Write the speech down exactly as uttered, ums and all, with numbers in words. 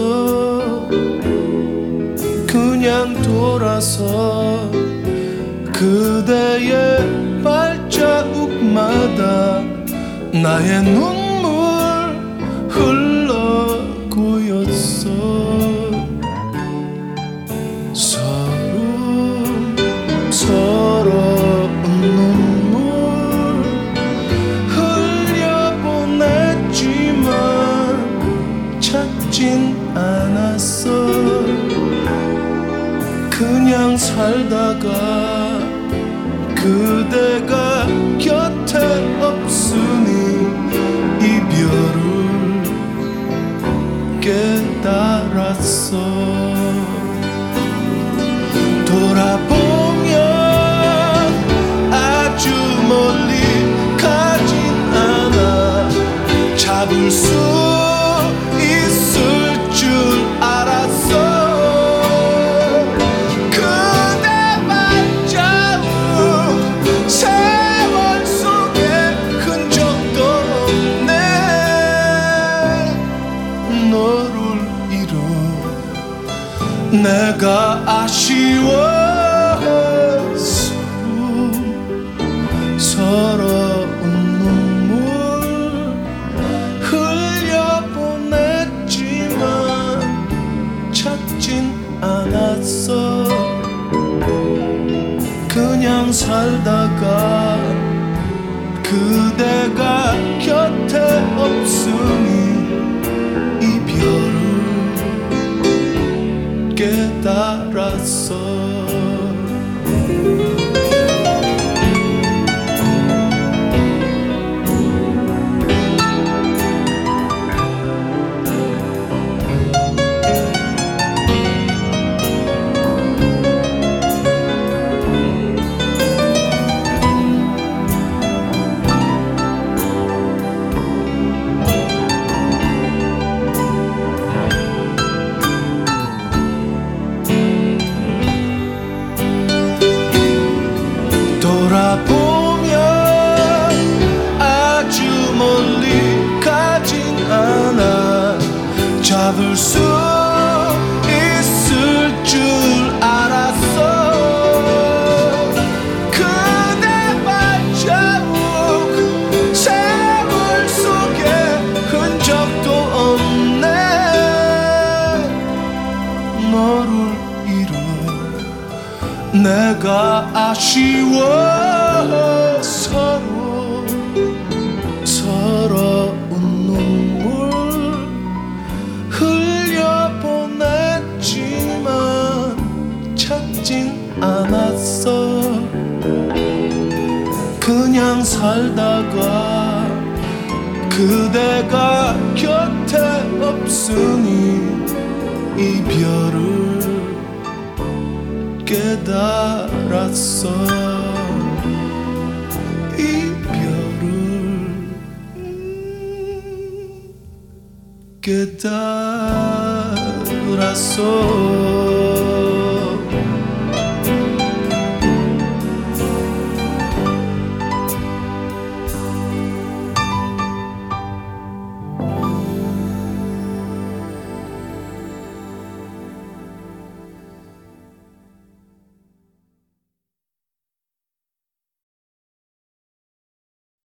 않았어. 그냥 돌아서 그대의 발자국마다 나의 눈물 흘러고였어. 서로 서러운 눈물 흘려보냈지만 찾진 않았어. 그냥 살다가 그대가 곁에 없으니 이별을 깨달았어. 돌아보면 아주 멀리 가진 않아. 잡을 수 있을 줄 알았어. 내가 아쉬워서 서러운 눈물 흘려보냈지만 찾진 않았어. 그냥 살다가 그대가 곁에 없으니 이별을 깨달았어. 돌아보면 아주 멀리 가진 않아. 잡을 수 있을 줄 알았어. 그대 발자국 세월 속에 흔적도 없네. 너를 잃어 내가 아쉬워. 서로 서러운 눈물 흘려보냈지만 찾진 않았어. 그냥 살다가 그대가 곁에 없으니 이별을 깨달았어. 이별을 깨달았어.